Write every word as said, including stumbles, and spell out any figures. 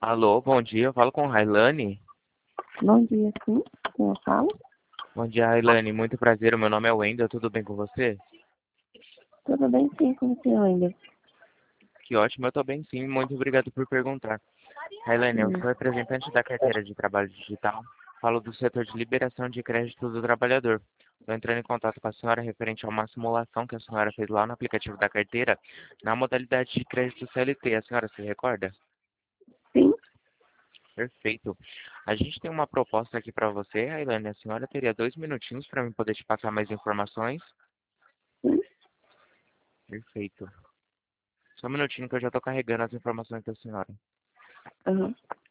Alô, bom dia. Eu falo com Railane. Bom dia, sim. Quem eu falo? Bom dia, Railane. Muito prazer. O meu nome é Wendel. Tudo bem com você? Tudo bem, sim, com você ainda? Que ótimo. Eu tô bem, sim. Muito obrigado por perguntar. Railane, eu Hum. sou representante da carteira de trabalho digital. Falo do setor de liberação de crédito do trabalhador. Estou entrando em contato com a senhora referente a uma simulação que a senhora fez lá no aplicativo da carteira, na modalidade de crédito C L T. A senhora se recorda? Sim, Perfeito. A gente tem uma proposta aqui para você, Railane. A senhora teria dois minutinhos para mim poder te passar mais informações? sim. Perfeito. Só um minutinho que eu já estou carregando as informações da senhora. Aham.